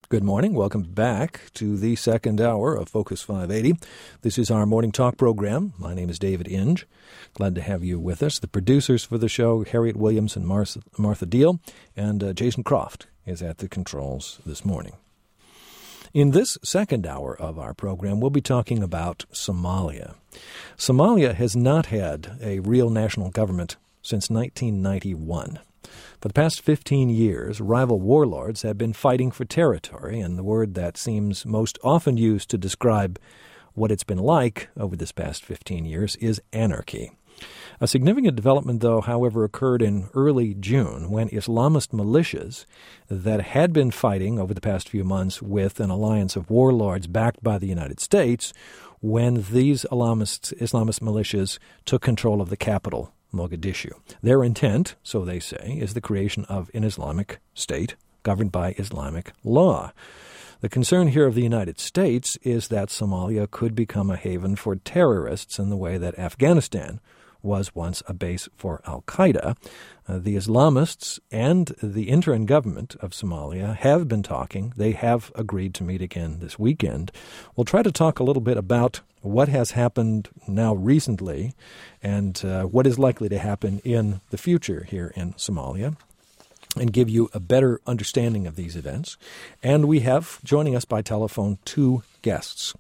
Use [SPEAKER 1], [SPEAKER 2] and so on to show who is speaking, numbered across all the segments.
[SPEAKER 1] Good morning. Welcome back to the second hour of Focus 580. This is our morning talk program. My name is David Inge. Glad to have you with us. The producers for the show, Harriet Williams and Martha Deal, and Jason Croft is at the controls this morning. In this second hour of our program, we'll be talking about Somalia. Somalia has not had a real national government since 1991. For the past 15 years, rival warlords have been fighting for territory, and the word that seems most often used to describe what it's been like over this past 15 years is anarchy. A significant development, though, however, occurred in early June when Islamist militias that had been fighting over the past few months with an alliance of warlords backed by the United States, when these Islamist militias took control of the capital, Mogadishu. Their intent, so they say, is the creation of an Islamic state governed by Islamic law. The concern here of the United States is that Somalia could become a haven for terrorists in the way that Afghanistan was once a base for al-Qaeda. The Islamists and the interim government of Somalia have been talking. They have agreed to meet again this weekend. We'll try to talk a little bit about what has happened now recently and what is likely to happen in the future here in Somalia, and give you a better understanding of these events. And we have, joining us by telephone, two guests.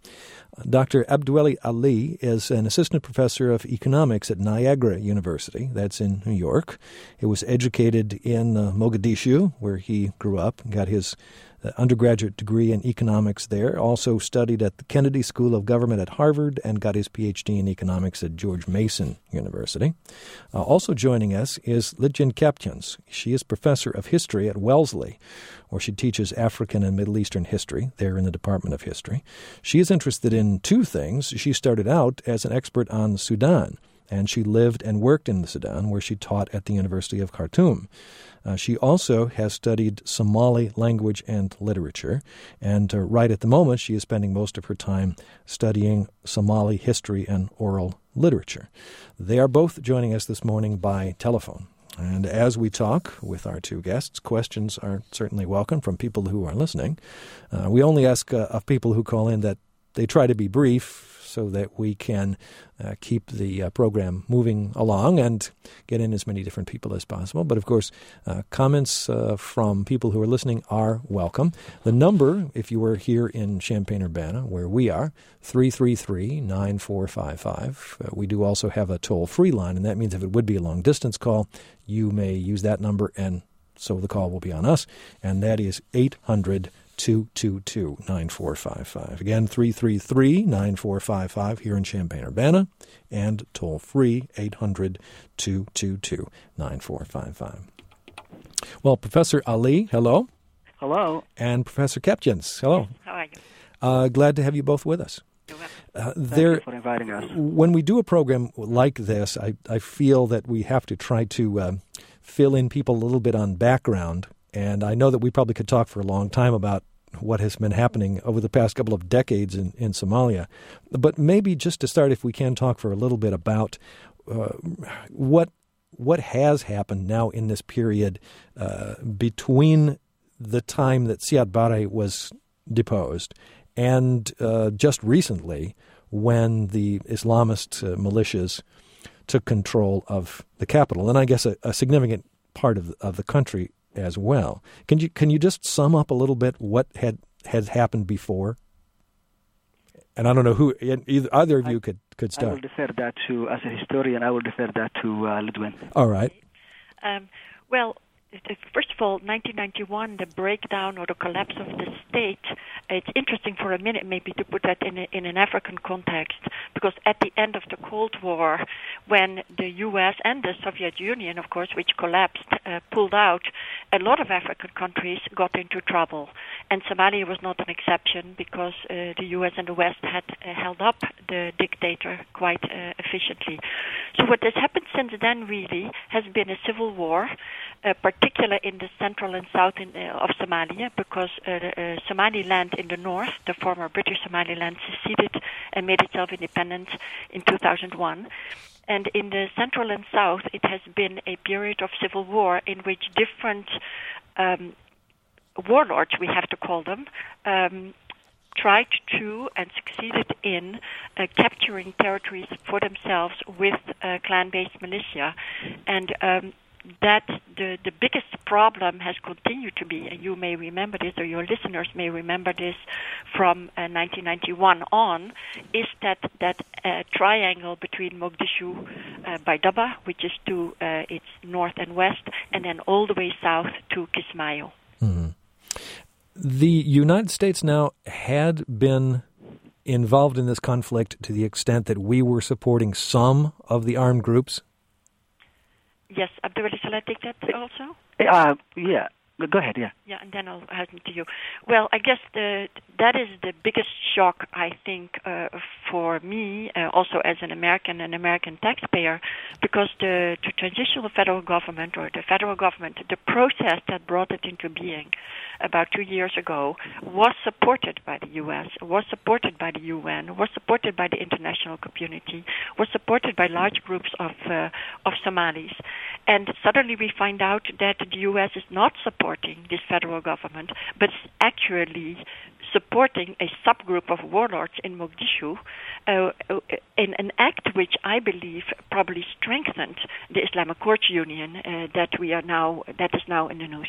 [SPEAKER 1] Dr. Abdiweli Ali is an assistant professor of economics at Niagara University. That's in New York. He was educated in Mogadishu, where he grew up, got his undergraduate degree in economics there, also studied at the Kennedy School of Government at Harvard, and got his PhD in economics at George Mason University. Also joining us is Lidjan Kaptians. She is professor of history at Wellesley, where she teaches African and Middle Eastern history there in the Department of History. She is interested in two things. She started out as an expert on Sudan, and she lived and worked in the Sudan, where she taught at the University of Khartoum. She also has studied Somali language and literature, and right at the moment she is spending most of her time studying Somali history and oral literature. They are both joining us this morning by telephone. And as we talk with our two guests, questions are certainly welcome from people who are listening. We only ask of people who call in that they try to be brief so that we can keep the program moving along and get in as many different people as possible. But, of course, comments from people who are listening are welcome. The number, if you were here in Champaign-Urbana, where we are, 333-9455. We do also have a toll-free line, and that means if it would be a long-distance call, you may use that number, and so the call will be on us, and that is 800-222-9455. Again, 333-9455 here in Champaign-Urbana, and toll-free 800-222-9455. Well, Professor Ali, hello.
[SPEAKER 2] Hello.
[SPEAKER 1] And Professor Kaptians, hello.
[SPEAKER 2] How are you?
[SPEAKER 1] Glad to have you both with us.
[SPEAKER 2] Thank you for inviting us.
[SPEAKER 1] When we do a program like this, I feel that we have to try to fill in people a little bit on background, and I know that we probably could talk for a long time about what has been happening over the past couple of decades in Somalia. But maybe just to start, if we can talk for a little bit about what has happened now in this period between the time that Siad Barre was deposed and just recently when the Islamist militias took control of the capital, and I guess a significant part of the country as well. Can you just sum up a little bit what has happened before? And I don't know who either of you could start.
[SPEAKER 2] I will defer that to, as a historian, I will defer that to Lidwan.
[SPEAKER 1] All right.
[SPEAKER 3] Well, first of all, 1991, the breakdown or the collapse of the state, it's interesting for a minute maybe to put that in an African context, because at the end of the Cold War, when the U.S. and the Soviet Union, of course, which collapsed, pulled out, a lot of African countries got into trouble. And Somalia was not an exception, because the U.S. and the West had held up the dictator quite efficiently. So what has happened since then really has been a civil war, particularly in the central and south of Somalia, because Somaliland in the north, the former British Somaliland, seceded and made itself independent in 2001. And in the central and south, it has been a period of civil war in which different warlords, we have to call them, tried to and succeeded in capturing territories for themselves with clan-based militia, and that the biggest problem has continued to be, and you may remember this, or your listeners may remember this from 1991 on, is that triangle between Mogadishu, Baydhaba, which is to its north and west, and then all the way south to Kismayo.
[SPEAKER 1] Mm-hmm. The United States now had been involved in this conflict to the extent that we were supporting some of the armed groups.
[SPEAKER 3] Yes, Abdul, shall I take that also?
[SPEAKER 2] Yeah, go ahead, yeah.
[SPEAKER 3] Yeah, and then I'll hand it to you. Well, I guess that is the biggest shock, I think, for me, also as an American taxpayer, because the transitional federal government, or the federal government, the process that brought it into being about 2 years ago, was supported by the U.S., was supported by the UN, was supported by the international community, was supported by large groups of Somalis. And suddenly we find out that the U.S. is not supporting this federal government, but actually supporting a subgroup of warlords in Mogadishu, in an act which I believe probably strengthened the Islamic Courts Union that is now in the news.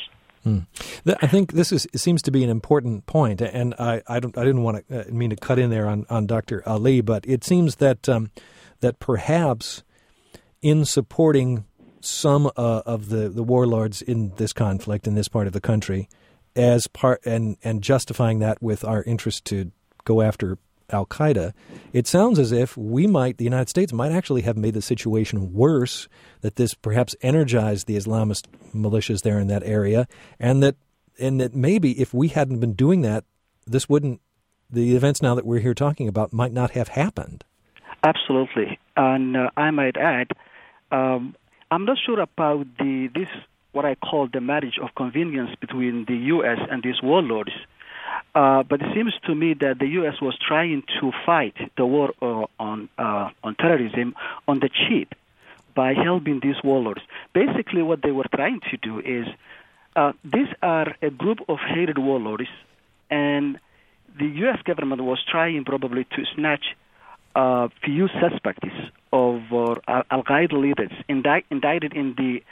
[SPEAKER 1] I think this seems to be an important point, and I didn't want to mean to cut in there on Dr. Ali, but it seems that that perhaps in supporting some of the warlords in this conflict in this part of the country, as part and justifying that with our interest to go after Al-Qaeda, it sounds as if the United States might actually have made the situation worse, that this perhaps energized the Islamist militias there in that area, and that maybe if we hadn't been doing that, the events now that we're here talking about might not have happened.
[SPEAKER 2] Absolutely. And I might add, I'm not sure about this, what I call the marriage of convenience between the U.S. and these warlords. But it seems to me that the U.S. was trying to fight the war on terrorism on the cheap by helping these warlords. Basically, what they were trying to do is, these are a group of hated warlords, and the U.S. government was trying probably to snatch a few suspects of Al-Qaeda leaders indicted in the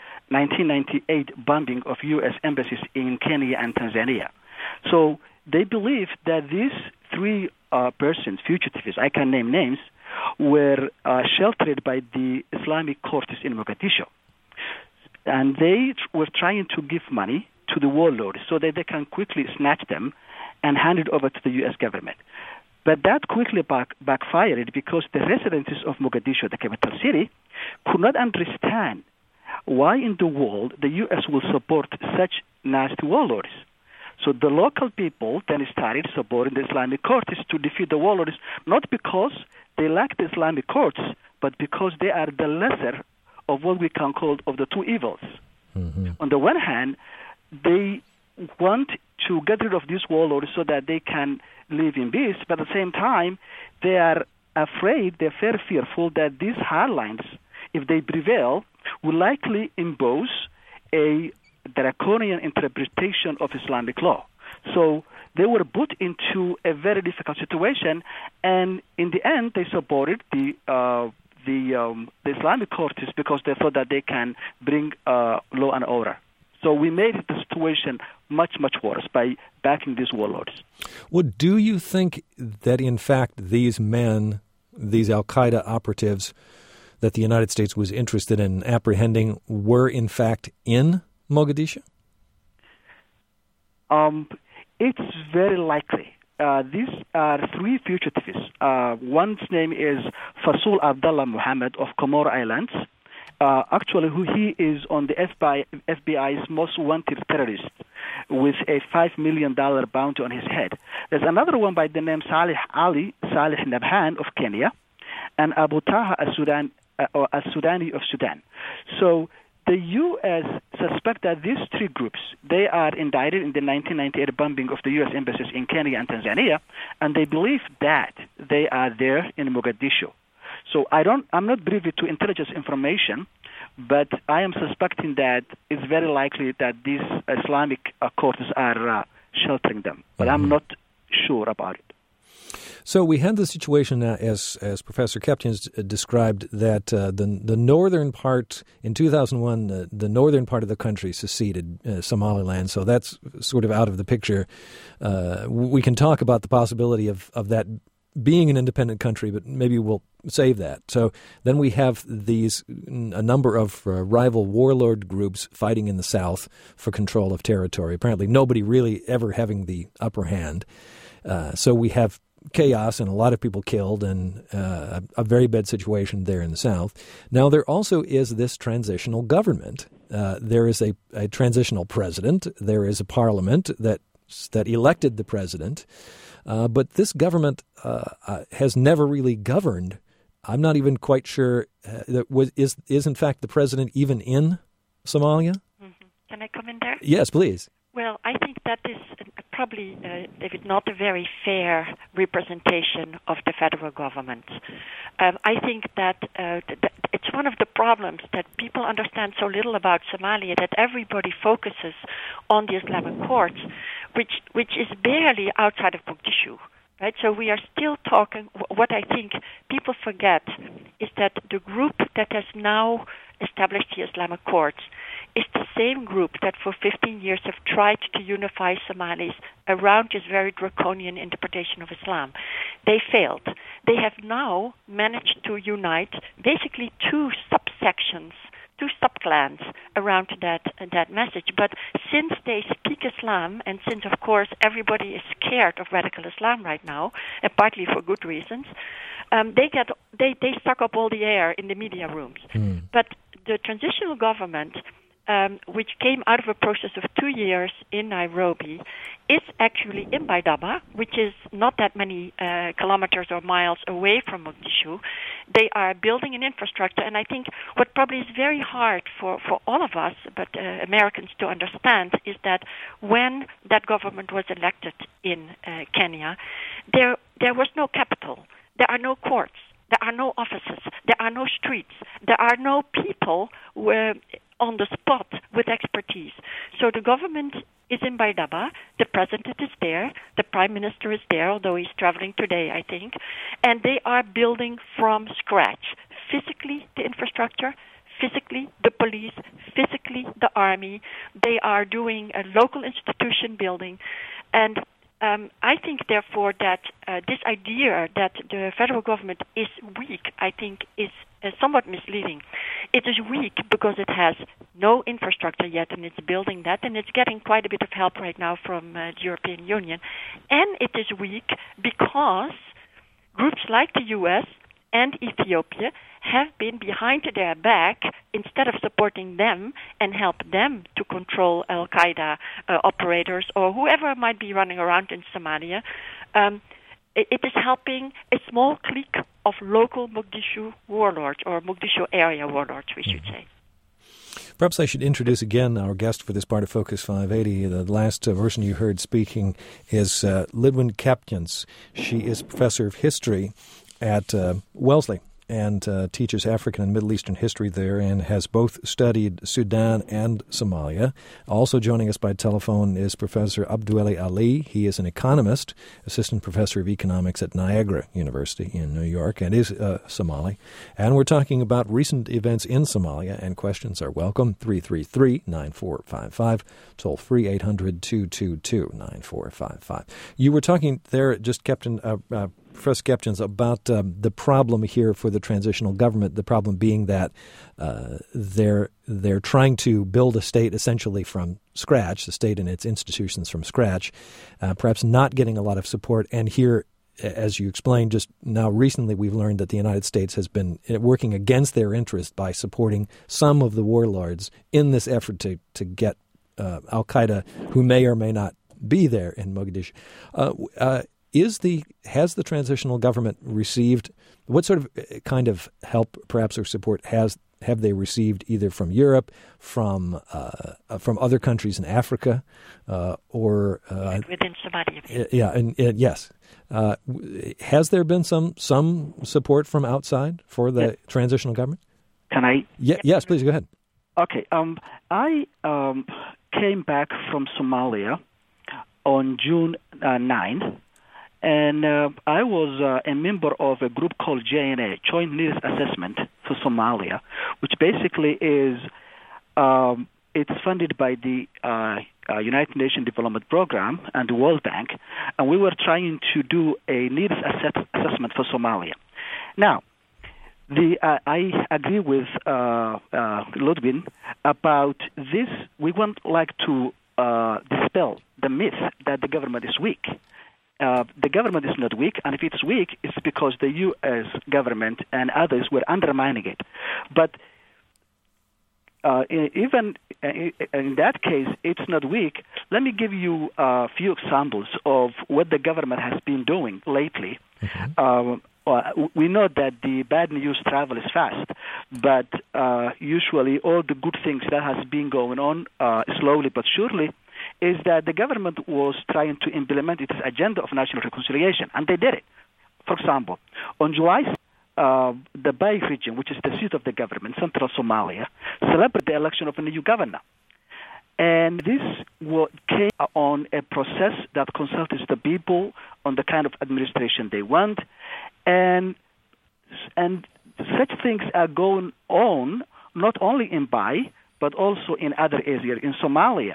[SPEAKER 2] 1998 bombing of U.S. embassies in Kenya and Tanzania. So they believe that these three persons, fugitives, I can name names, were sheltered by the Islamic courts in Mogadishu. And they were trying to give money to the warlords so that they can quickly snatch them and hand it over to the U.S. government. But that quickly backfired because the residents of Mogadishu, the capital city, could not understand why in the world the U.S. will support such nasty warlords. So the local people then started supporting the Islamic courts to defeat the warlords, not because they lack the Islamic courts, but because they are the lesser of what we can call of the two evils. Mm-hmm. On the one hand, they want to get rid of these warlords so that they can live in peace, but at the same time, they are afraid, they're very fearful that these hardlines, if they prevail, will likely impose a draconian interpretation of Islamic law. So they were put into a very difficult situation, and in the end, they supported the Islamic courts because they thought that they can bring law and order. So we made the situation much, much worse by backing these warlords.
[SPEAKER 1] Well, do you think that, in fact, these men, these Al-Qaeda operatives that the United States was interested in apprehending were, in fact, in Mogadishu?
[SPEAKER 2] It's very likely. These are three fugitives. One's name is Fasool Abdullah Muhammad of Comoro Islands. Actually, he is on the FBI's most wanted terrorist with a $5 million bounty on his head. There's another one by the name Salih Nabhan of Kenya, and Abu Taha al-Sudani of Sudan. So the U.S. suspect that these three groups, they are indicted in the 1998 bombing of the U.S. embassies in Kenya and Tanzania, and they believe that they are there in Mogadishu. So I'm not privy to intelligence information, but I am suspecting that it's very likely that these Islamic courts are sheltering them. But I'm not sure about it.
[SPEAKER 1] So we had the situation, as Professor Kaptians described, that the northern part, in 2001, the northern part of the country seceded, Somaliland, so that's sort of out of the picture. We can talk about the possibility of that being an independent country, but maybe we'll save that. So then we have a number of rival warlord groups fighting in the south for control of territory, apparently nobody really ever having the upper hand. So we have chaos and a lot of people killed and a very bad situation there in the south. Now, there also is this transitional government. There is a transitional president. There is a parliament that elected the president. But this government has never really governed. I'm not even quite sure is in fact the president even in Somalia?
[SPEAKER 3] Mm-hmm. Can I come in there?
[SPEAKER 1] Yes, please.
[SPEAKER 3] Well, I think that is probably, David, not a very fair representation of the federal government. I think that it's one of the problems that people understand so little about Somalia, that everybody focuses on the Islamic courts, which is barely outside of Mogadishu. Right? So we are still talking, what I think people forget is that the group that has now established the Islamic courts is the same group that for 15 years have tried to unify Somalis around this very draconian interpretation of Islam. They failed. They have now managed to unite basically two subsections, two subclans around that message. But since they speak Islam, and since, of course, everybody is scared of radical Islam right now, and partly for good reasons, they suck up all the air in the media rooms. But the transitional government, which came out of a process of 2 years in Nairobi, is actually in Baydhaba, which is not that many kilometers or miles away from Mogadishu. They are building an infrastructure, and I think what probably is very hard for all of us, but Americans to understand, is that when that government was elected in Kenya, there was no capital. There are no courts. There are no offices. There are no streets. There are no people on the spot with expertise. So the government is in Baydhaba. The president is there. The prime minister is there, although he's traveling today, I think. And they are building from scratch. Physically, the infrastructure. Physically, the police. Physically, the army. They are doing a local institution building. And I think, therefore, that this idea that the federal government is weak, I think, is somewhat misleading. It is weak because it has no infrastructure yet, and it's building that, and it's getting quite a bit of help right now from the European Union. And it is weak because groups like the U.S. and Ethiopia have been behind their back instead of supporting them and help them to control Al-Qaeda operators or whoever might be running around in Somalia. It is helping a small clique of local Mogadishu warlords, or Mogadishu area warlords, we should say.
[SPEAKER 1] Perhaps I should introduce again our guest for this part of Focus 580. The last person you heard speaking is Lidwin Kaptians. She is professor of history at Wellesley and teaches African and Middle Eastern history there, and has both studied Sudan and Somalia. Also joining us by telephone is Professor Abduweli Ali. He is an economist, assistant professor of economics at Niagara University in New York, and is Somali. And we're talking about recent events in Somalia, and questions are welcome. 333-9455, toll free 800-222-9455. You were talking there, just Captain Professor Kaptians, about the problem here for the transitional government, the problem being that they're trying to build a state essentially from scratch, the state and its institutions from scratch, perhaps not getting a lot of support. And here, as you explained just now recently, we've learned that the United States has been working against their interest by supporting some of the warlords in this effort to get Al-Qaeda, who may or may not be there in Mogadishu. Has the transitional government received, what sort of kind of help, perhaps, or support have they received either from Europe, from other countries in Africa, or
[SPEAKER 3] within Somalia?
[SPEAKER 1] Yeah, and yes. Has there been some support from outside for the transitional government?
[SPEAKER 2] Can I?
[SPEAKER 1] Yes, please go ahead.
[SPEAKER 2] Okay. I came back from Somalia on June 9, and I was a member of a group called JNA, Joint Needs Assessment for Somalia, which basically is it's funded by the United Nations Development Program and the World Bank, and we were trying to do a needs assessment for Somalia. Now, I agree with Ludwig about this. We would like to dispel the myth that the government is weak. The government is not weak, and if it's weak, it's because the U.S. government and others were undermining it. But even in that case, it's not weak. Let me give you a few examples of what the government has been doing lately. Mm-hmm. We know that the bad news travels fast, but usually all the good things that has been going on slowly but surely is that the government was trying to implement its agenda of national reconciliation, and they did it. For example, on July the Bay region, which is the seat of the government, central Somalia, celebrated the election of a new governor. And this came on a process that consults the people on the kind of administration they want. And such things are going on not only in Bay, but also in other areas in Somalia.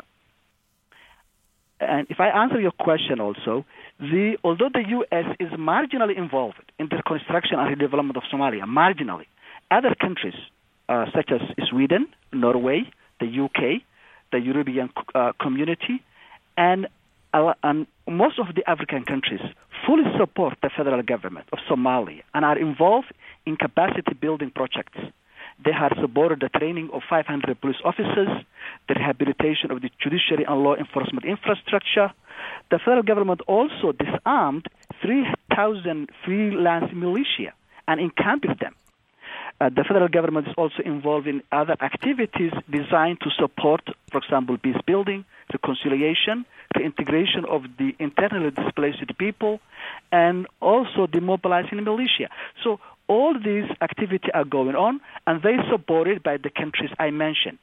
[SPEAKER 2] And if I answer your question also, although the U.S. is marginally involved in the construction and redevelopment of Somalia, marginally, other countries such as Sweden, Norway, the U.K., the European community, and most of the African countries fully support the federal government of Somalia and are involved in capacity-building projects. They have supported the training of 500 police officers, the rehabilitation of the judiciary and law enforcement infrastructure. The federal government also disarmed 3,000 freelance militia and encamped them. The federal government is also involved in other activities designed to support, for example, peace building, reconciliation, the integration of the internally displaced people, and also demobilizing the militia. So all these activities are going on, and they are supported by the countries I mentioned,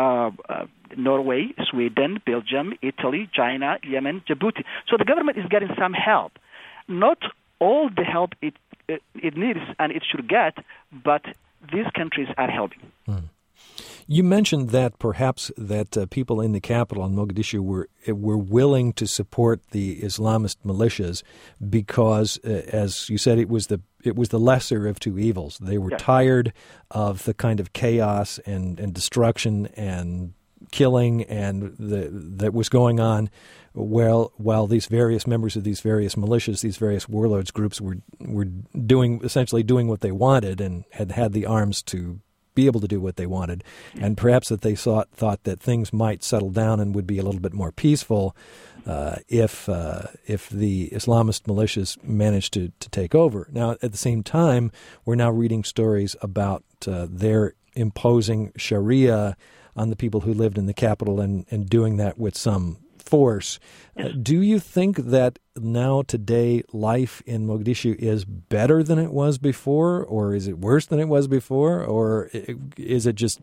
[SPEAKER 2] Norway, Sweden, Belgium, Italy, China, Yemen, Djibouti. So the government is getting some help. Not all the help it needs and it should get, but these countries are helping.
[SPEAKER 1] You mentioned that perhaps that people in the capital in Mogadishu were willing to support the Islamist militias because, as you said, it was the lesser of two evils. They were tired of the kind of chaos and destruction and killing and that was going on while these various members of these various militias, these various warlords groups were essentially doing what they wanted and had the arms to be able to do what they wanted, and perhaps that they thought that things might settle down and would be a little bit more peaceful if the Islamist militias managed to take over. Now, at the same time, we're now reading stories about their imposing Sharia on the people who lived in the capital and doing that with some force. Do you think that now today life in Mogadishu is better than it was before, or is it worse than it was before, or is it just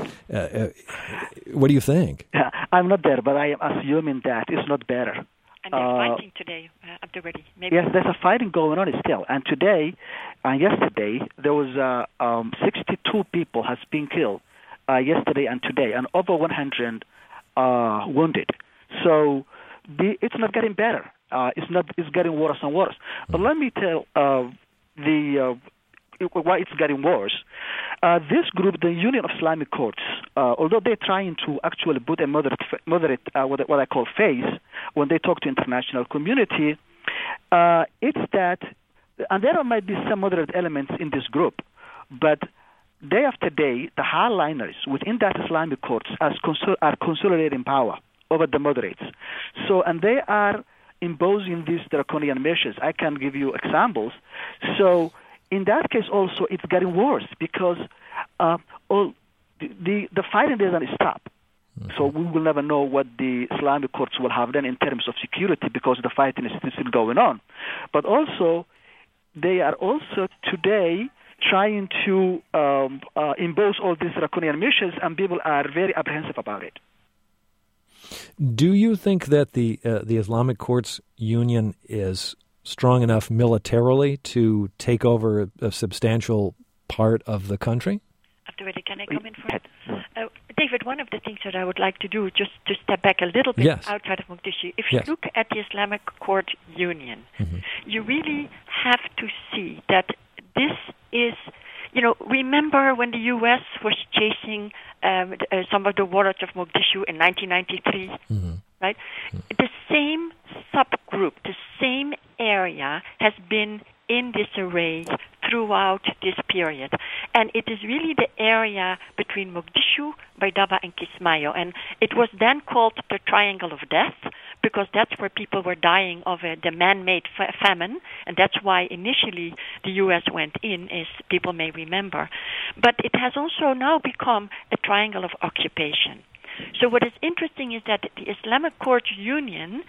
[SPEAKER 1] what do you think?
[SPEAKER 2] I'm not there, but I am assuming that it's not better.
[SPEAKER 3] And they're fighting today, Abdulwadi.
[SPEAKER 2] Yes, there's a fighting going on still. And today, yesterday, there was 62 people has been killed yesterday and today, and over 100 wounded. So it's not getting better. It's getting worse and worse. But let me tell why it's getting worse. This group, the Union of Islamic Courts, although they're trying to actually put a moderate what I call face when they talk to international community, it's that, and there might be some moderate elements in this group, but day after day, the hardliners within that Islamic courts are consolidating power over the moderates. So, and they are imposing these draconian measures. I can give you examples. So, in that case also, it's getting worse because the fighting doesn't stop. Mm-hmm. So we will never know what the Islamic courts will have done in terms of security because the fighting is still going on. But also, they are also today trying to impose all these draconian measures, and people are very apprehensive about it.
[SPEAKER 1] Do you think that the Islamic Courts Union is strong enough militarily to take over a substantial part of the country?
[SPEAKER 3] Abdulwali, can I come in first? David, one of the things that I would like to do, just to step back a little bit outside of Mogadishu, if you look at the Islamic Court Union, you really have to see that this is, remember when the U.S. was chasing some of the warlords of Mogadishu in 1993, right? The same subgroup, the same area has been in disarray throughout this period. And it is really the area between Mogadishu, Baydhaba, and Kismayo. And it was then called the Triangle of Death because that's where people were dying of the man-made famine. And that's why initially the U.S. went in, as people may remember. But it has also now become a triangle of occupation. So what is interesting is that the Islamic Court Union,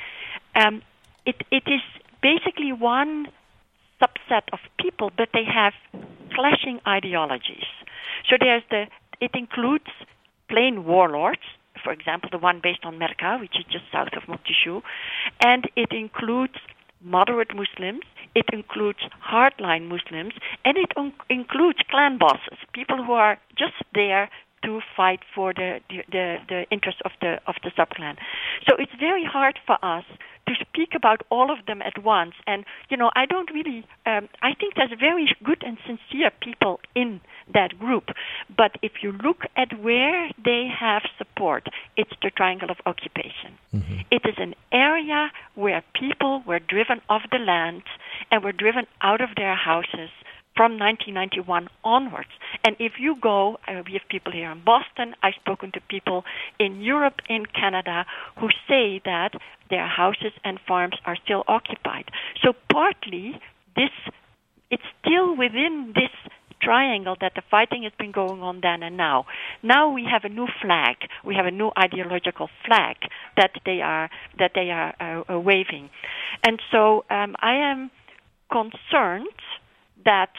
[SPEAKER 3] it is basically one subset of people, but they have clashing ideologies. So it includes plain warlords, for example, the one based on Merka, which is just south of Mogadishu, and it includes moderate Muslims, it includes hardline Muslims, and it includes clan bosses, people who are just there to fight for the interests of the subclan. So it's very hard for us to speak about all of them at once. And, I don't really, I think there's very good and sincere people in that group. But if you look at where they have support, it's the Triangle of Occupation. It is an area where people were driven off the land and were driven out of their houses from 1991 onwards. And if you go, we have people here in Boston, I've spoken to people in Europe, in Canada, who say that their houses and farms are still occupied. So partly, it's still within this triangle that the fighting has been going on then and now. Now we have a new flag. We have a new ideological flag that they are waving. And so I am concerned that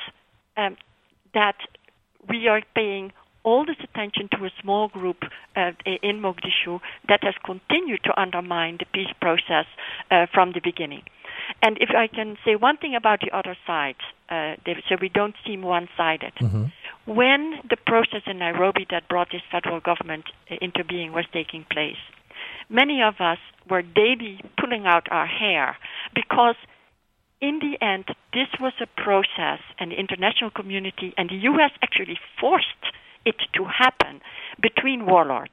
[SPEAKER 3] we are paying all this attention to a small group in Mogadishu that has continued to undermine the peace process from the beginning. And if I can say one thing about the other side, David, so we don't seem one-sided. When the process in Nairobi that brought this federal government into being was taking place, many of us were daily pulling out our hair because in the end, this was a process, and the international community and the U.S. actually forced it to happen between warlords.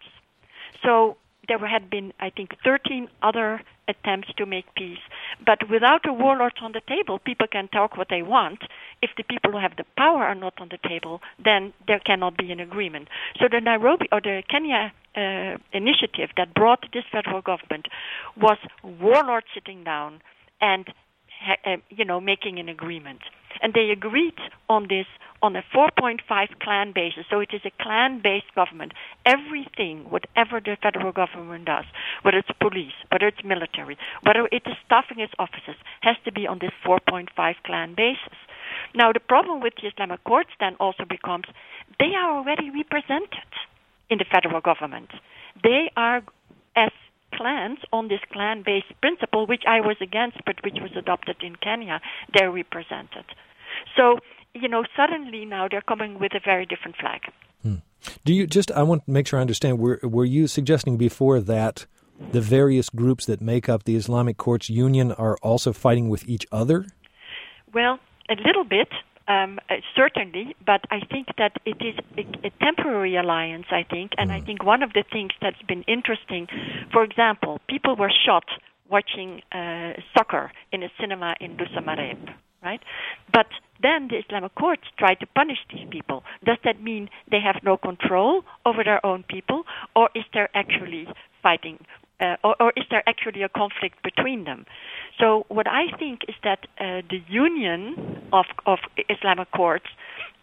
[SPEAKER 3] So there had been, I think, 13 other attempts to make peace. But without the warlords on the table, people can talk what they want. If the people who have the power are not on the table, then there cannot be an agreement. So the Nairobi or the Kenya initiative that brought this federal government was warlords sitting down and making an agreement. And they agreed on this on a 4.5 clan basis. So it is a clan-based government. Everything, whatever the federal government does, whether it's police, whether it's military, whether it is staffing its offices, has to be on this 4.5 clan basis. Now, the problem with the Islamic courts then also becomes they are already represented in the federal government. They are, as clans on this clan-based principle, which I was against, but which was adopted in Kenya, they're represented. So, suddenly now they're coming with a very different flag.
[SPEAKER 1] Do you I want to make sure I understand, were you suggesting before that the various groups that make up the Islamic Courts Union are also fighting with each other?
[SPEAKER 3] Well, a little bit. Certainly, but I think that it is a temporary alliance, I think, and I think one of the things that's been interesting, for example, people were shot watching soccer in a cinema in Dusamareb, right? But then the Islamic courts tried to punish these people. Does that mean they have no control over their own people, or is there actually fighting, or is there actually a conflict between them? So what I think is that the union of Islamic courts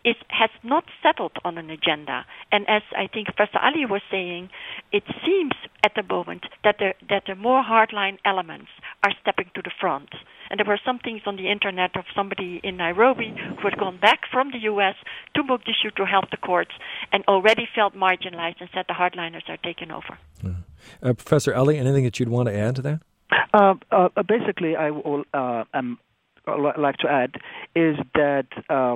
[SPEAKER 3] has not settled on an agenda. And as I think Professor Ali was saying, it seems at the moment that the more hardline elements are stepping to the front. And there were some things on the internet of somebody in Nairobi who had gone back from the U.S. to Mogadishu to help the courts and already felt marginalized and said the hardliners are taking over.
[SPEAKER 1] Professor Ali, anything that you'd want to add to that?
[SPEAKER 2] Basically, I will like to add is that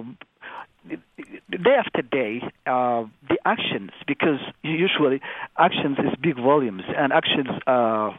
[SPEAKER 2] day after day, the actions, because usually actions is big volumes, and actions are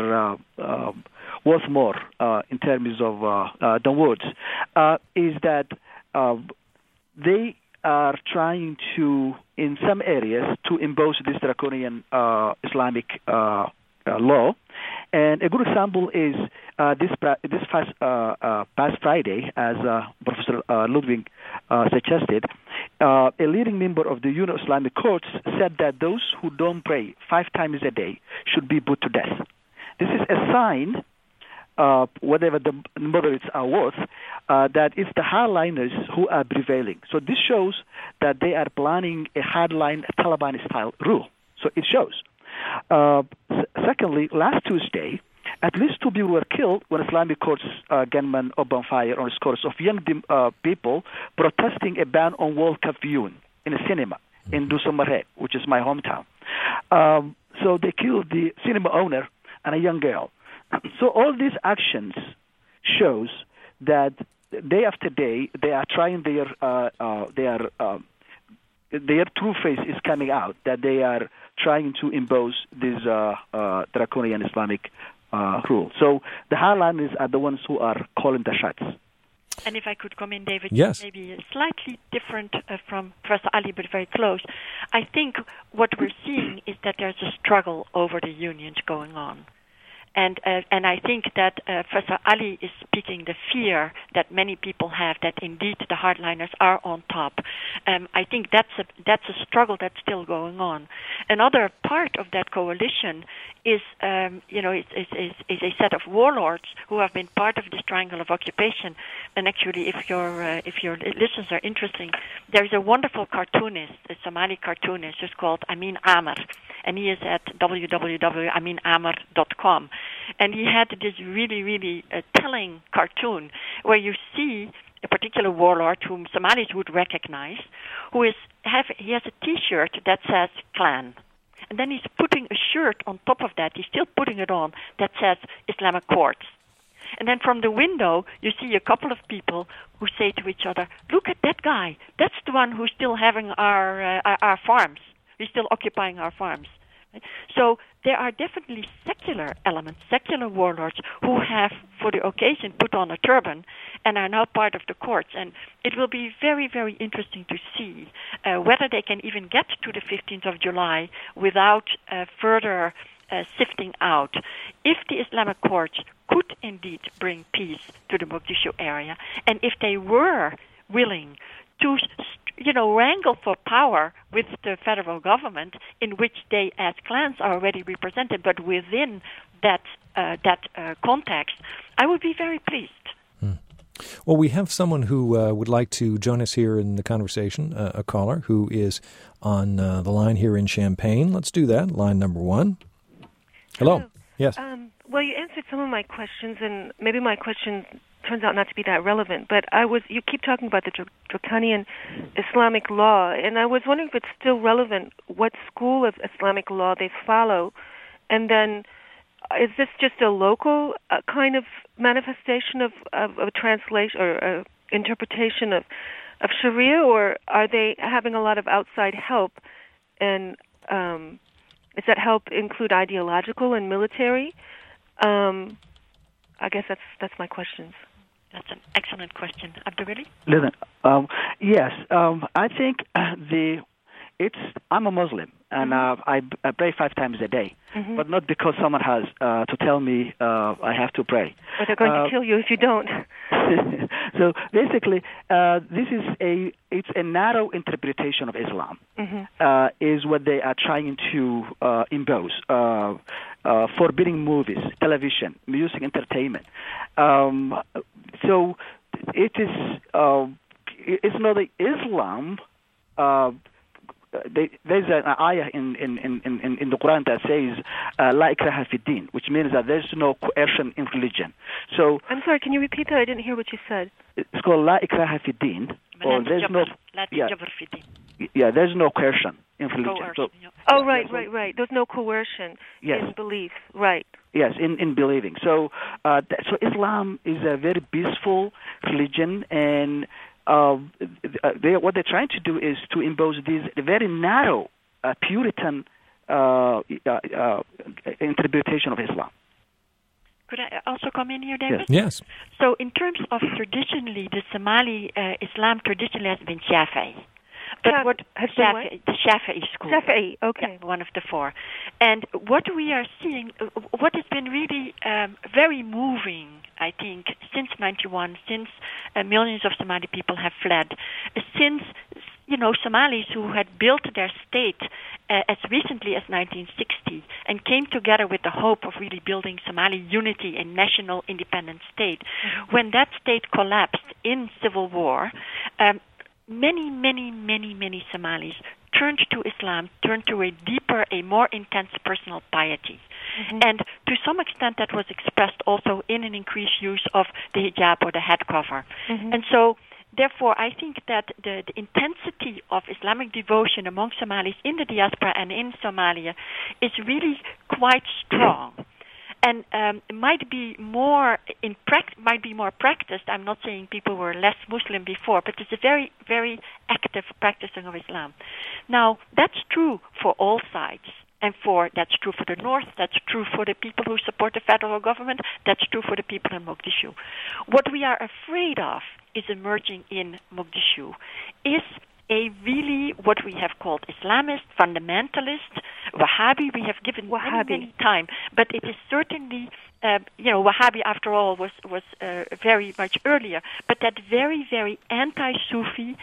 [SPEAKER 2] worth more in terms of the words, is that they are trying to, in some areas, to impose this draconian Islamic law. And a good example is this past Friday, as Professor Ludwig suggested, a leading member of the Union of Islamic Courts said that those who don't pray 5 times a day should be put to death. This is a sign, whatever the moderates are worth, that it's the hardliners who are prevailing. So this shows that they are planning a hardline Taliban-style rule. So it shows. Secondly, last Tuesday, at least 2 people were killed when Islamic courts gunmen opened fire on scores of young people protesting a ban on World Cup viewing in a cinema in Dusumarhe, which is my hometown. So they killed the cinema owner and a young girl. So all these actions shows that day after day they are trying their true face is coming out, that they are trying to impose this draconian Islamic rule. So the hardliners are the ones who are calling the shots.
[SPEAKER 3] And if I could come in, David,
[SPEAKER 1] yes.
[SPEAKER 3] Maybe slightly different from Professor Ali, but very close. I think what we're seeing is that there's a struggle over the unions going on. And I think that Professor Ali is speaking the fear that many people have, that indeed the hardliners are on top. I think that's a struggle that's still going on. Another part of that coalition is a set of warlords who have been part of this triangle of occupation. And actually, if your listeners are interested, there is a wonderful cartoonist, a Somali cartoonist, who's called Amin Amr, and he is at www.aminamr.com. And he had this really, really telling cartoon where you see a particular warlord whom Somalis would recognize, he has a T-shirt that says Clan. And then he's putting a shirt on top of that, he's still putting it on, that says Islamic Courts. And then from the window, you see a couple of people who say to each other, look at that guy, that's the one who's still having our farms. He's still occupying our farms. So there are definitely secular elements, secular warlords who have, for the occasion, put on a turban and are now part of the courts. And it will be very, very interesting to see whether they can even get to the 15th of July without further sifting out. If the Islamic courts could indeed bring peace to the Mogadishu area, and if they were willing to wrangle for power with the federal government, in which they, as clans, are already represented, but within that context, I would be very pleased.
[SPEAKER 1] Well, we have someone who would like to join us here in the conversation, a caller who is on the line here in Champaign. Let's do that. Line number 1. Hello. Yes.
[SPEAKER 4] Well, you answered some of my questions, and maybe my question turns out not to be that relevant, but you keep talking about the draconian Islamic law, and I was wondering if it's still relevant what school of Islamic law they follow, and then is this just a local kind of manifestation of a translation or interpretation of Sharia, or are they having a lot of outside help, and does that help include ideological and military? I guess that's my questions.
[SPEAKER 3] That's an excellent question. Abdurrahman?
[SPEAKER 2] Listen, yes, I think I'm a Muslim, and I pray 5 times a day, but not because someone has to tell me I have to pray.
[SPEAKER 4] But they're going to kill you if you don't.
[SPEAKER 2] So basically, it's a narrow interpretation of Islam, is what they are trying to impose. Forbidding movies, television, music, entertainment. So it is it's not Islam. There's an ayah in the Quran that says "La ikraha fi din," which means that there's no coercion in religion. So
[SPEAKER 4] I'm sorry. Can you repeat that? I didn't hear what you said.
[SPEAKER 2] It's called "La ikraha fi din," or there's no coercion in religion.
[SPEAKER 4] Right. There's no coercion in belief. Right.
[SPEAKER 2] Yes, in believing. So Islam is a very peaceful religion, and what they're trying to do is to impose this very narrow Puritan interpretation of Islam.
[SPEAKER 3] Could I also come in here, David?
[SPEAKER 1] Yes.
[SPEAKER 3] So in terms of traditionally, the Somali Islam traditionally has been Shafi'i. But what the Shafi'i school.
[SPEAKER 4] Shafi'i, okay.
[SPEAKER 3] Yeah, one of the four. And what we are seeing, what has been really very moving, I think, since 91, since millions of Somali people have fled, since, Somalis who had built their state as recently as 1960 and came together with the hope of really building Somali unity and national independent state. Mm-hmm. When that state collapsed in civil war, many Somalis turned to Islam, turned to a deeper, a more intense personal piety. Mm-hmm. And to some extent that was expressed also in an increased use of the hijab or the head cover. Mm-hmm. And so, therefore, I think that the intensity of Islamic devotion among Somalis in the diaspora and in Somalia is really quite strong. And might be more practiced. I'm not saying people were less Muslim before, but it's a very, very active practicing of Islam. Now, that's true for all sides. And that's true for the North, that's true for the people who support the federal government, that's true for the people in Mogadishu. What we are afraid of is emerging in Mogadishu is a really what we have called Islamist, fundamentalist, Wahhabi. We have given many time, but it is certainly, Wahhabi after all was very much earlier, but that very, very anti-Sufi,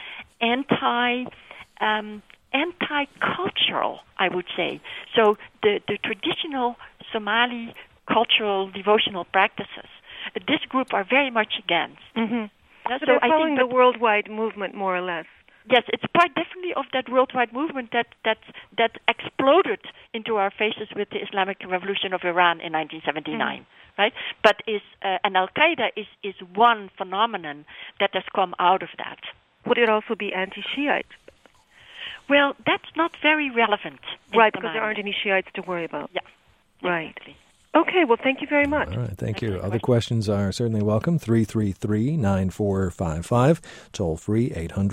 [SPEAKER 3] anti-cultural, I would say. So the traditional Somali cultural devotional practices, this group are very much against.
[SPEAKER 4] Mm-hmm. So they're following the worldwide movement, more or less.
[SPEAKER 3] Yes, it's part definitely of that worldwide movement that exploded into our faces with the Islamic Revolution of Iran in 1979, right? But and Al-Qaeda is one phenomenon that has come out of that.
[SPEAKER 4] Would it also be anti-Shiite?
[SPEAKER 3] Well, that's not very relevant.
[SPEAKER 4] Right, because there aren't any Shiites to worry about.
[SPEAKER 3] Yeah,
[SPEAKER 4] right.
[SPEAKER 3] Exactly.
[SPEAKER 4] Okay, well, thank you very much.
[SPEAKER 1] All right, thank you. Other questions are certainly welcome. 333-9455, toll free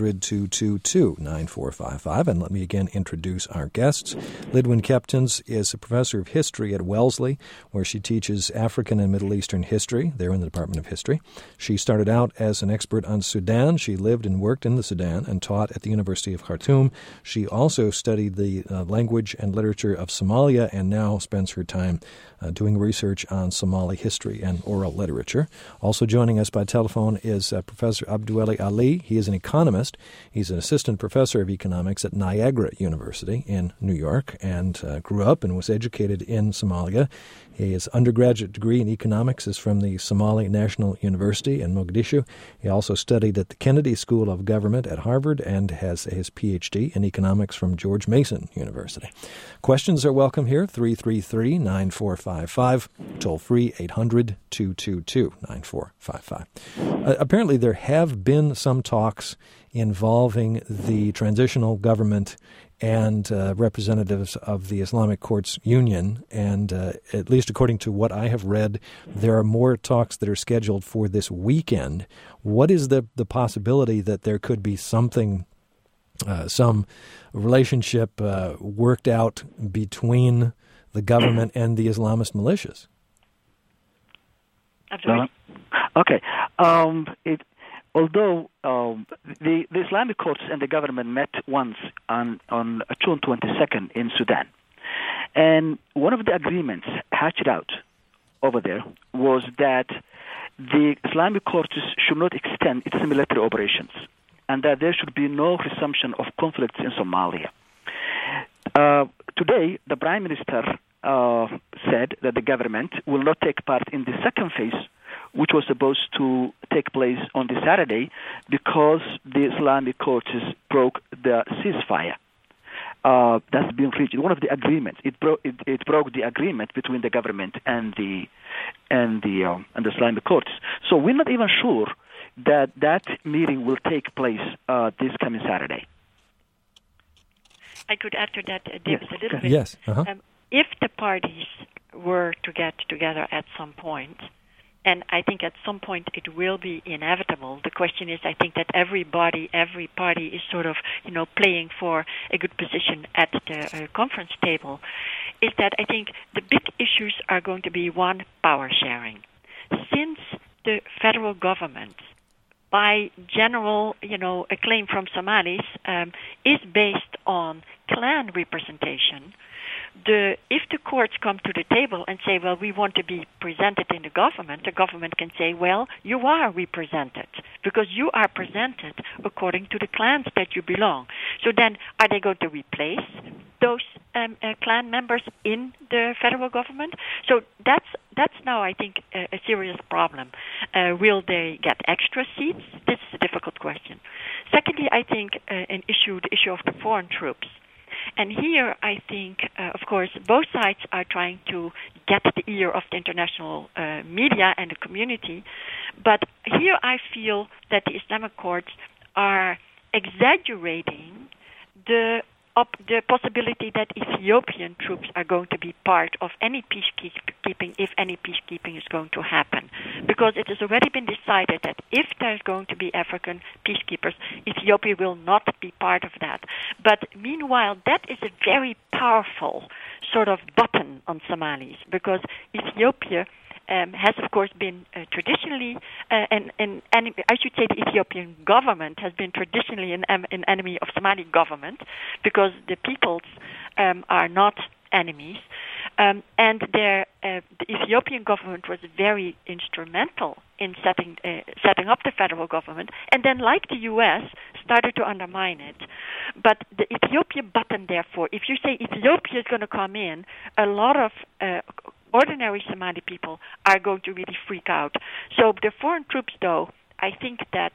[SPEAKER 1] 800-222-9455. And let me again introduce our guests. Lidwin Keptens is a professor of history at Wellesley, where she teaches African and Middle Eastern history. They're in the Department of History. She started out as an expert on Sudan. She lived and worked in the Sudan and taught at the University of Khartoum. She also studied the language and literature of Somalia and now spends her time doing research on Somali history and oral literature. Also joining us by telephone is Professor Abduweli Ali. He is an economist. He's an assistant professor of economics at Niagara University in New York and grew up and was educated in Somalia. His undergraduate degree in economics is from the Somali National University in Mogadishu. He also studied at the Kennedy School of Government at Harvard and has his Ph.D. in economics from George Mason University. Questions are welcome here, 333-9455, toll-free 800-222-9455. Apparently there have been some talks involving the transitional government and representatives of the Islamic Courts Union, and at least according to what I have read, there are more talks that are scheduled for this weekend. What is the possibility that there could be something, some relationship worked out between the government and the Islamist militias?
[SPEAKER 2] Okay. Although the Islamic courts and the government met once on June 22nd in Sudan, and one of the agreements hatched out over there was that the Islamic courts should not extend its military operations, and that there should be no resumption of conflicts in Somalia. Today, the Prime Minister said that the government will not take part in the second phase, which was supposed to take place on this Saturday because the Islamic courts broke the ceasefire. That's been reached. One of the agreements. It broke the agreement between the government and the Islamic courts. So we're not even sure that meeting will take place this coming Saturday.
[SPEAKER 3] I could add to that, David, a little bit.
[SPEAKER 1] Yes. Uh-huh.
[SPEAKER 3] If the parties were to get together at some point, and I think at some point it will be inevitable. The question is, I think that every party is sort of, playing for a good position at the conference table, is that I think the big issues are going to be, one, power sharing. Since the federal government, by general, acclaim from Somalis, is based on clan representation, if the courts come to the table and say, well, we want to be presented in the government can say, well, you are represented because you are presented according to the clans that you belong. So then are they going to replace those clan members in the federal government? So that's now, I think, a serious problem. Will they get extra seats? This is a difficult question. Secondly, I think the issue of the foreign troops. And here, I think, of course, both sides are trying to get the ear of the international media and the community. But here I feel that the Islamic courts are exaggerating the possibility that Ethiopian troops are going to be part of any peacekeeping, if any peacekeeping is going to happen. Because it has already been decided that if there's going to be African peacekeepers, Ethiopia will not be part of that. But meanwhile, that is a very powerful sort of button on Somalis, because Ethiopia has, of course, been traditionally an enemy. I should say the Ethiopian government has been traditionally an enemy of Somali government, because the peoples are not enemies. And the Ethiopian government was very instrumental in setting up the federal government, and then, like the U.S., started to undermine it. But the Ethiopia button, therefore, if you say Ethiopia is going to come in, a lot of ordinary Somali people are going to really freak out. So the foreign troops, though, I think that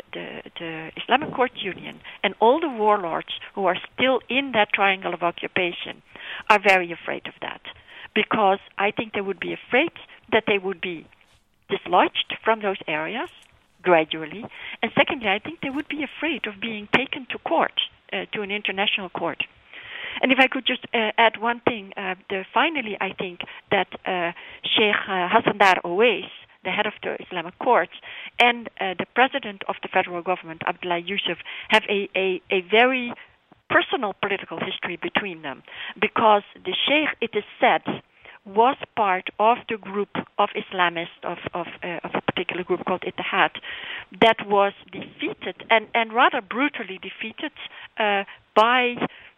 [SPEAKER 3] the Islamic Courts Union and all the warlords who are still in that triangle of occupation are very afraid of that, because I think they would be afraid that they would be dislodged from those areas gradually. And secondly, I think they would be afraid of being taken to court, to an international court. And if I could just add one thing, finally, I think that Sheikh Hassan Dar Owais, the head of the Islamic courts, and the president of the federal government, Abdullah Yusuf, have a very personal political history between them, because the Sheikh, it is said, was part of the group of Islamists of a particular group called Ittihad that was defeated and rather brutally defeated by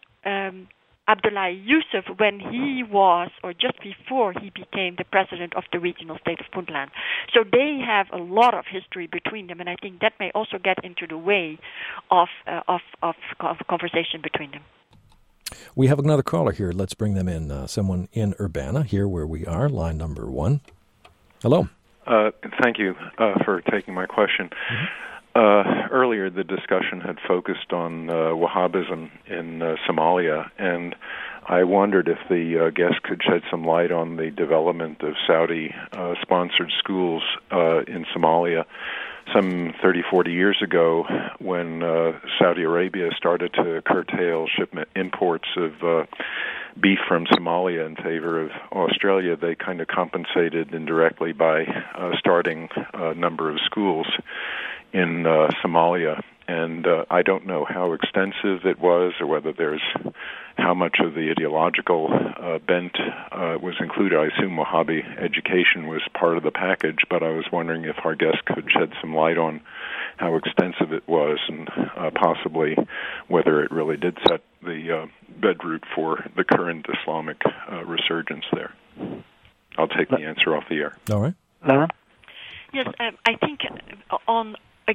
[SPEAKER 3] Abdullah Yusuf when he was, or just before he became, the president of the regional state of Puntland. So they have a lot of history between them, and I think that may also get into the way of conversation between them.
[SPEAKER 1] We have another caller here. Let's bring them in. Someone in Urbana, here where we are, line number 1. Hello.
[SPEAKER 5] Thank you for taking my question. Mm-hmm. Earlier, the discussion had focused on Wahhabism in Somalia, and I wondered if the guest could shed some light on the development of Saudi-sponsored schools in Somalia. Some 30, 40 years ago, when Saudi Arabia started to curtail imports of beef from Somalia in favor of Australia, they kind of compensated indirectly by starting a number of schools in Somalia. And I don't know how extensive it was, or whether how much of the ideological bent was included. I assume Wahhabi education was part of the package, but I was wondering if our guest could shed some light on how extensive it was, and possibly whether it really did set the bedroot for the current Islamic resurgence there. I'll take the answer off the air.
[SPEAKER 1] All right.
[SPEAKER 2] Lara?
[SPEAKER 3] Yes, I think on exactly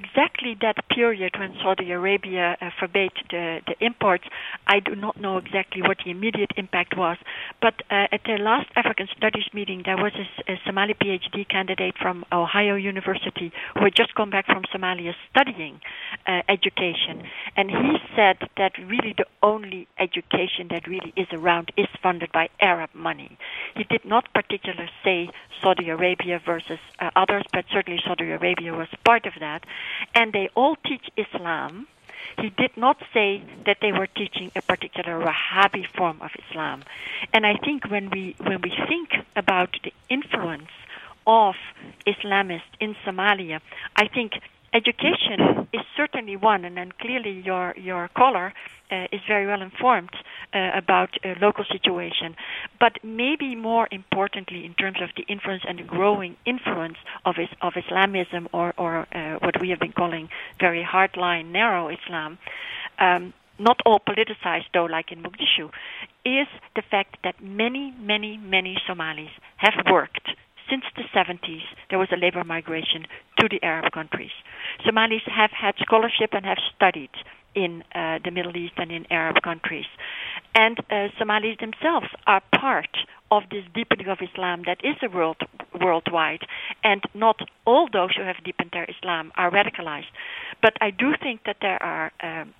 [SPEAKER 3] exactly that period when Saudi Arabia forbade the imports, I do not know exactly what the immediate impact was. But at the last African Studies meeting, there was a Somali PhD candidate from Ohio University who had just come back from Somalia studying education. And he said that really the only education that really is around is funded by Arab money. He did not particularly say Saudi Arabia versus others, but certainly Saudi Arabia was part of that. And they all teach Islam. He did not say that they were teaching a particular Wahhabi form of Islam. And I think when we think about the influence of Islamists in Somalia, I think education is certainly one, and then clearly your caller is very well informed about local situation. But maybe more importantly, in terms of the influence and the growing influence of Islamism, or what we have been calling very hardline, narrow Islam, not all politicized though, like in Mogadishu, is the fact that many, many, many Somalis have worked. Since the 70s, there was a labor migration to the Arab countries. Somalis have had scholarship and have studied in the Middle East and in Arab countries. And Somalis themselves are part of this deepening of Islam that is worldwide. And not all those who have deepened their Islam are radicalized. But I do think that there are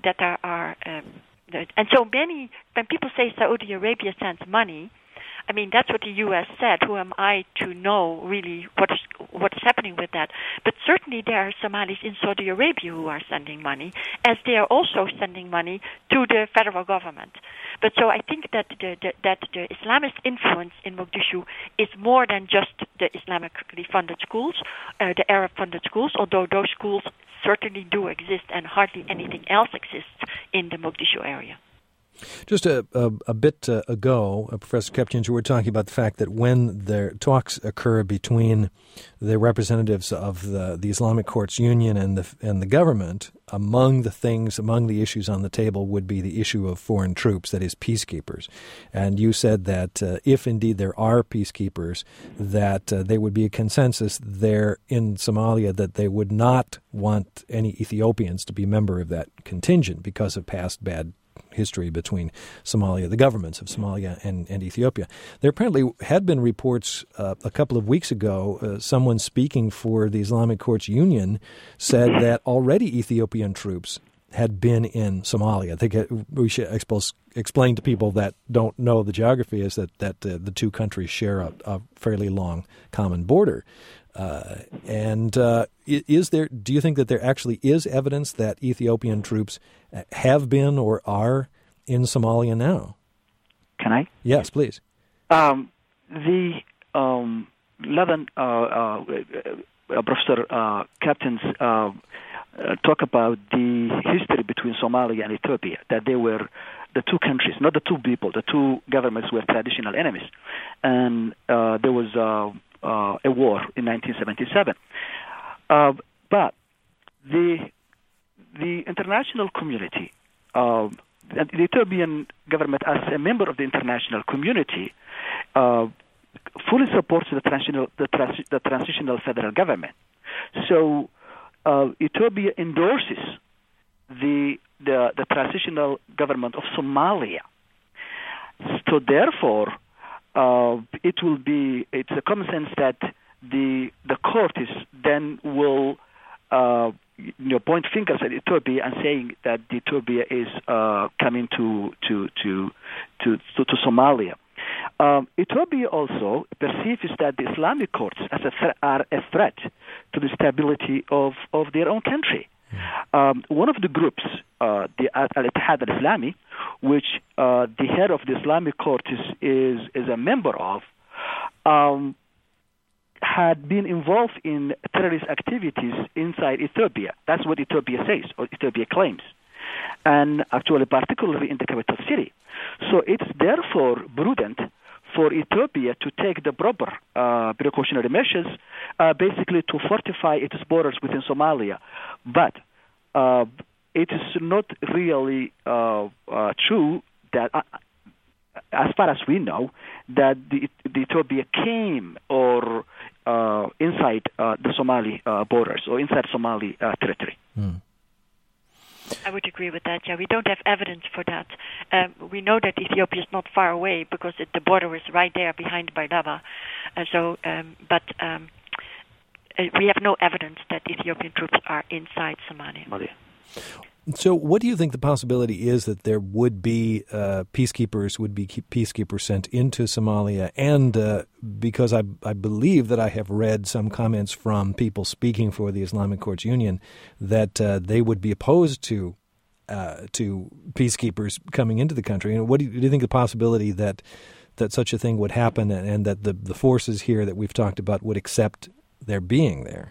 [SPEAKER 3] and so many, when people say Saudi Arabia sends money, I mean, that's what the U.S. said. Who am I to know really what is happening with that? But certainly there are Somalis in Saudi Arabia who are sending money, as they are also sending money to the federal government. But so I think that the Islamist influence in Mogadishu is more than just the Islamically funded schools, the Arab-funded schools, although those schools certainly do exist and hardly anything else exists in the Mogadishu area.
[SPEAKER 1] Just a bit ago, Professor Kepchinger, you were talking about the fact that when the talks occur between the representatives of the Islamic Courts Union and the government, among the issues on the table would be the issue of foreign troops, that is, peacekeepers. And you said that if indeed there are peacekeepers, that there would be a consensus there in Somalia that they would not want any Ethiopians to be a member of that contingent because of past bad history between Somalia, the governments of Somalia and Ethiopia. There apparently had been reports a couple of weeks ago, someone speaking for the Islamic Courts Union said that already Ethiopian troops had been in Somalia. I think we should explain to people that don't know the geography is that the two countries share a fairly long common border. Is there? Do you think that there actually is evidence that Ethiopian troops have been or are in Somalia now?
[SPEAKER 2] Can I?
[SPEAKER 1] Yes, please.
[SPEAKER 2] The 11 Professor Captains talk about the history between Somalia and Ethiopia, that they were the two countries, not the two people, the two governments were traditional enemies. And there was a war in 1977. But the international community, the Ethiopian government as a member of the international community, fully supports the transitional federal government. So Ethiopia endorses the transitional government of Somalia. So therefore, it's a common sense that the court will point fingers at Ethiopia and saying that Ethiopia is coming to Somalia. Ethiopia also perceives that the Islamic courts are a threat to the stability of their own country. One of the groups, the Al-Ittihad al-Islami, which the head of the Islamic court is a member of, had been involved in terrorist activities inside Ethiopia. That's what Ethiopia says, or Ethiopia claims, and actually particularly in the capital city. So it's therefore prudent for Ethiopia to take the proper precautionary measures, basically to fortify its borders within Somalia. But it is not really true that, as far as we know, that the Ethiopia came or inside the Somali borders or inside Somali territory.
[SPEAKER 3] I would agree with that. Yeah, we don't have evidence for that. We know that Ethiopia is not far away because the border is right there behind Baydhaba. But we have no evidence that Ethiopian troops are inside Somalia.
[SPEAKER 1] So what do you think the possibility is that there would be peacekeepers sent into Somalia? And because I believe that I have read some comments from people speaking for the Islamic Courts Union that they would be opposed to peacekeepers coming into the country. And what do you think the possibility that such a thing would happen and that the forces here that we've talked about would accept their being there?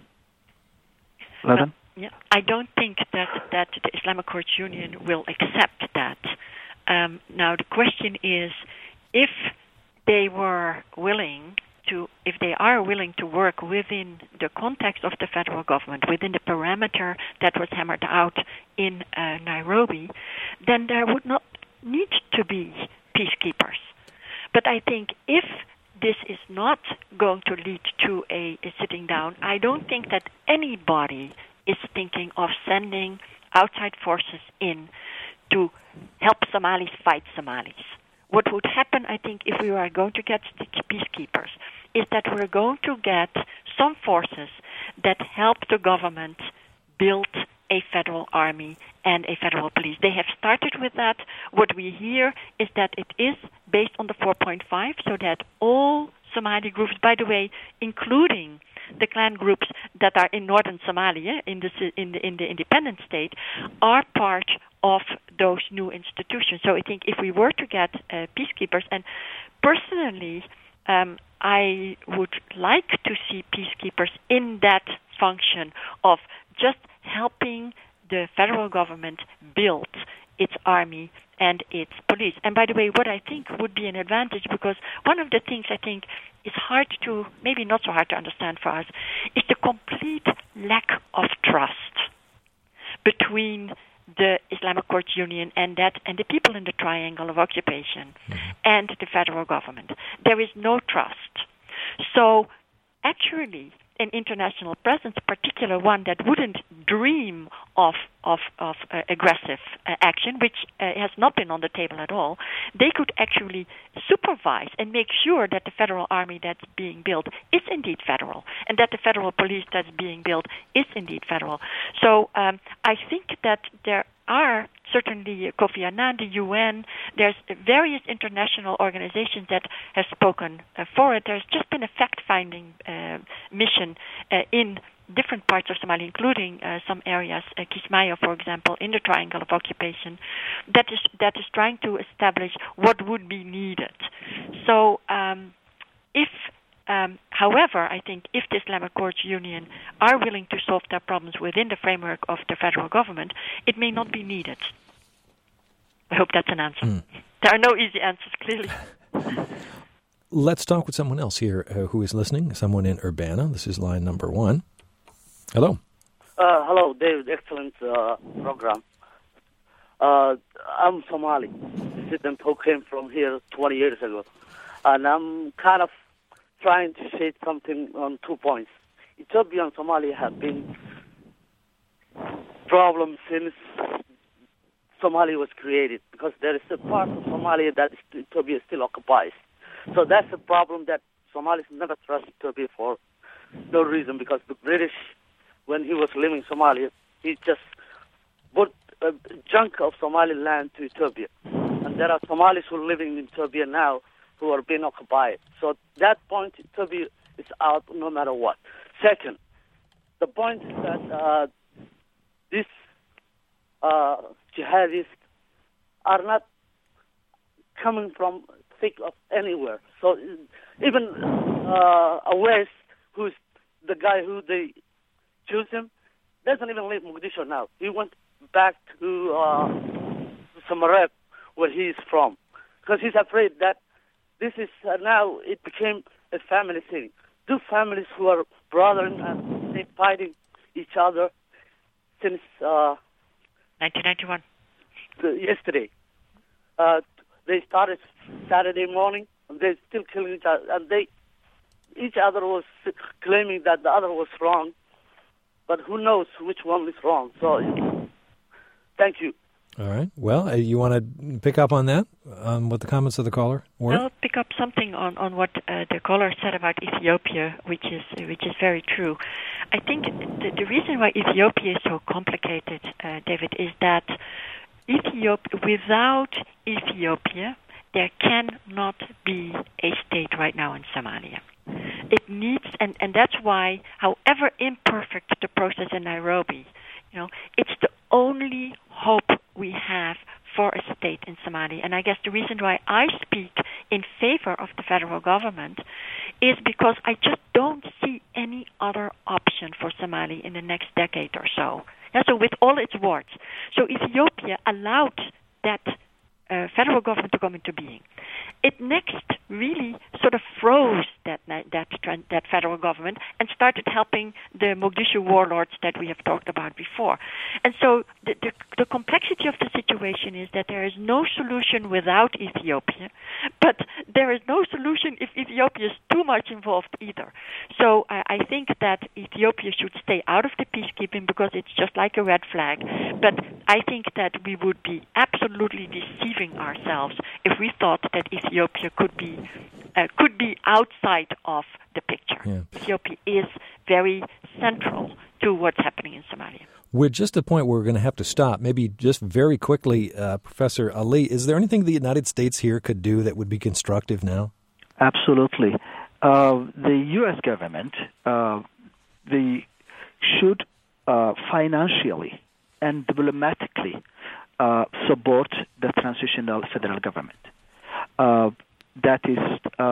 [SPEAKER 2] Levin?
[SPEAKER 3] Yeah, I don't think that the Islamic Courts Union will accept that. Now, the question is, if they are willing to work within the context of the federal government, within the parameter that was hammered out in Nairobi, then there would not need to be peacekeepers. But I think if this is not going to lead to a sitting down, I don't think that anybody is thinking of sending outside forces in to help Somalis fight Somalis. What would happen, I think, if we are going to get peacekeepers, is that we're going to get some forces that help the government build a federal army and a federal police. They have started with that. What we hear is that it is based on the 4.5, so that all Somali groups, by the way, including the clan groups that are in northern Somalia, in the independent state, are part of those new institutions. So I think if we were to get peacekeepers, and personally, I would like to see peacekeepers in that function of just helping the federal government build its army and its police. And by the way, what I think would be an advantage, because one of the things I think is hard to, maybe not so hard to understand for us, is the complete lack of trust between the Islamic Courts Union and the people in the triangle of occupation and the federal government. There is no trust. So actually, an international presence, particular one that wouldn't dream of aggressive action, which has not been on the table at all, they could actually supervise and make sure that the federal army that's being built is indeed federal, and that the federal police that's being built is indeed federal. So I think that there are certainly Kofi Annan, the UN, there's various international organizations that have spoken for it. There's just been a fact-finding mission in different parts of Somalia, including some areas, Kismayo, for example, in the Triangle of Occupation, that is trying to establish what would be needed. So however, I think if the Islamic Courts Union are willing to solve their problems within the framework of the federal government, it may not be needed. I hope that's an answer. There are no easy answers, clearly.
[SPEAKER 1] Let's talk with someone else here who is listening, someone in Urbana. This is line number 1. Hello.
[SPEAKER 6] Hello, David. Excellent program. I'm Somali. Dissident who came from here 20 years ago. And I'm kind of trying to say something on 2 points. Ethiopia and Somalia have been problems since Somalia was created, because there is a part of Somalia that Ethiopia still occupies. So that's a problem that Somalis never trust Ethiopia for no reason, because the British, when he was leaving Somalia, he just put a chunk of Somali land to Ethiopia. And there are Somalis who are living in Ethiopia now who are being occupied. So that point, Ethiopia is out no matter what. Second, the point is that these jihadists are not coming from thick of anywhere. So even Awais, who's the guy who they choose him, doesn't even live in Mogadishu now. He went back to Samareb, where he is from, because he's afraid that this is now it became a family thing. Two families who are brothers and they fighting each other since
[SPEAKER 3] 1991.
[SPEAKER 6] Yesterday. They started Saturday morning, and they're still killing each other. And each other was claiming that the other was wrong. but who knows which one is wrong. So, thank you.
[SPEAKER 1] All right. Well, you want to pick up on that, what the comments of the caller were?
[SPEAKER 3] I'll pick up something on what the caller said about Ethiopia, which is very true. I think the reason why Ethiopia is so complicated, David, is that without Ethiopia, there cannot be a state right now in Somalia. It needs, and that's why, however imperfect the process in Nairobi, it's the only hope we have for a state in Somalia. And I guess the reason why I speak in favor of the federal government is because I just don't see any other option for Somalia in the next decade or so. And so with all its warts. So Ethiopia allowed that federal government to come into being. It next really sort of froze that federal government and started helping the Mogadishu warlords that we have talked about before. And so the complexity of the situation is that there is no solution without Ethiopia, but there is no solution if Ethiopia is too much involved either. So I think that Ethiopia should stay out of the peacekeeping because it's just like a red flag. But I think that we would be absolutely deceiving ourselves if we thought that Ethiopia could be outside of the picture.
[SPEAKER 1] Yeah.
[SPEAKER 3] Ethiopia is very central to what's happening in Somalia.
[SPEAKER 1] We're just at a point where we're going to have to stop. Maybe just very quickly, Professor Ali, is there anything the United States here could do that would be constructive now?
[SPEAKER 2] Absolutely. The U.S. government they should financially and diplomatically support the transitional federal government. That is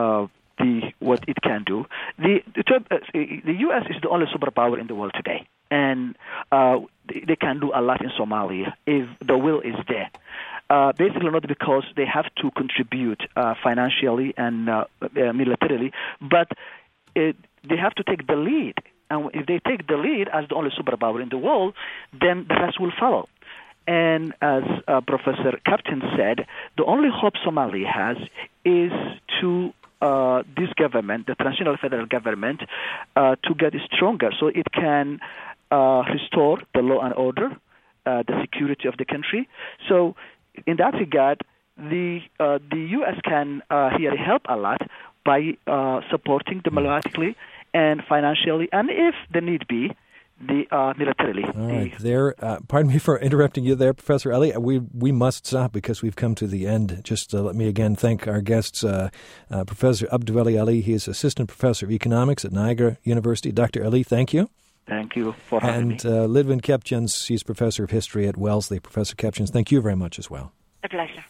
[SPEAKER 2] what it can do. The U.S. is the only superpower in the world today, and they can do a lot in Somalia if the will is there. Basically, not because they have to contribute financially and militarily, but they have to take the lead. And if they take the lead as the only superpower in the world, then the rest will follow. And as Professor Captain said, the only hope Somalia has is to this government, the transitional federal government, to get stronger so it can restore the law and order, the security of the country. So in that regard, the U.S. can here help a lot by supporting diplomatically and financially, and if the need be, militarily.
[SPEAKER 1] All right. Pardon me for interrupting you there, Professor Ali. We must stop because we've come to the end. Just let me again thank our guests, Professor Abdiweli Ali. He is Assistant Professor of Economics at Niagara University. Dr. Ali, thank you.
[SPEAKER 2] Thank you for having me.
[SPEAKER 1] And Lidwin Kepjens, he's Professor of History at Wellesley. Professor Kepjens, thank you very much as well.
[SPEAKER 3] A pleasure.